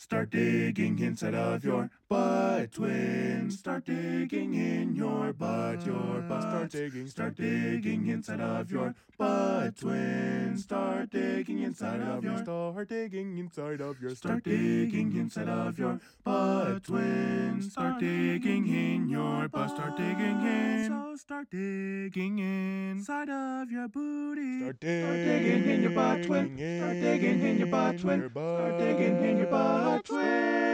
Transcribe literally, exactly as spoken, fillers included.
Start digging inside of your butt, twins. Start digging in your butt, your butt. Start digging, start digging inside of your butt, twins. Start digging inside of your. Start digging inside of your. Start digging inside of your butt, twins. Start digging in your butt. Start digging in. So start digging inside of your booty. Start digging in your butt, twin. Start digging in your butt, twin. Start digging in your butt, twin.